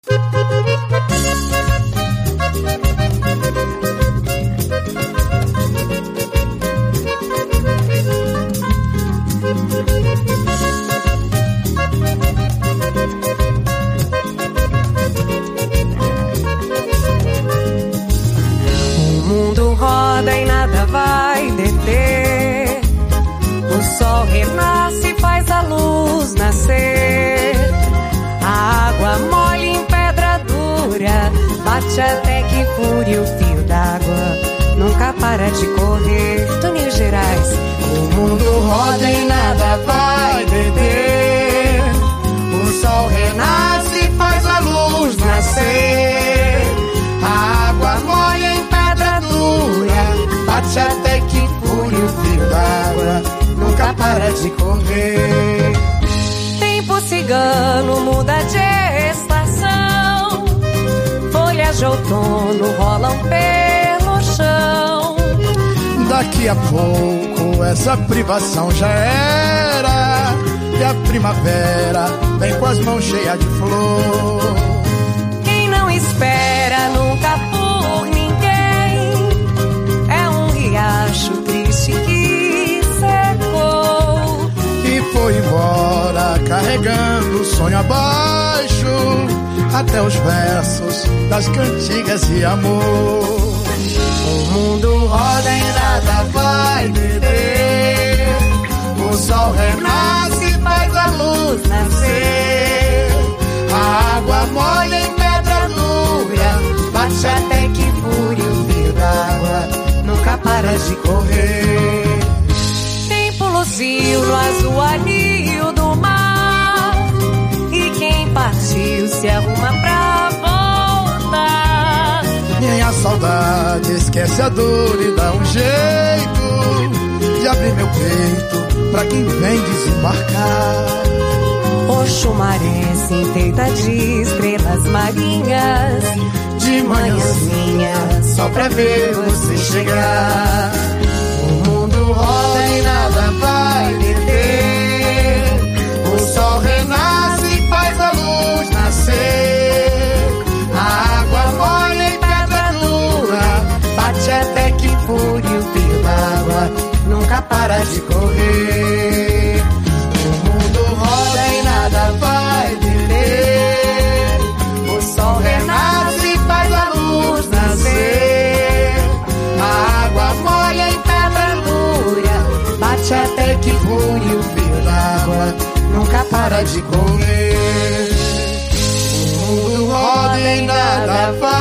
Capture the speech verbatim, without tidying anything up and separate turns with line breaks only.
O mundo roda e nada vai deter. O sol renasce, faz a luz nascer. A água molha em pedra dura, bate até que fure o fio d'água. Nunca para de correr. Toninho Gerais.
O mundo roda e nada vai deter. O sol renasce, faz a luz nascer. A água molha em pedra dura, bate até que fure o fio d'água. Nunca para de correr.
Tempo cigano muda de estação. Folhas de outono rolam pelo chão.
Daqui a pouco essa privação já era. E a primavera vem com as mãos cheias de flor.
Quem não espera nunca por ninguém é um riacho triste que secou
e foi embora carregando o sonho abaixo, até os versos das cantigas de amor. O mundo roda e nada vai deter. O sol renasce, faz a luz nascer. A água molha em pedra dura, bate até que fure o fio d'água. Nunca para de correr.
Tempo luziu no azul anil do mar, e quem partiu se arruma pra voltar.
Minha saudade esquece a dor e dá um jeito de abrir meu peito pra quem vem desembarcar.
Oxumaré se enfeita de estrelas marinhas,
de manhãzinha só pra ver você chegar. O mundo roda e nada vai deter. O sol renasce e faz a luz nascer. A água molha em pedra dura, bate até que fure o fio d'água. Nunca para de correr. O mundo roda e nada vai deter. O sol renasce e faz a luz nascer. A água molha em pedra dura, bate até que fure o fio d'água. Nunca para de correr. O mundo roda e nada vai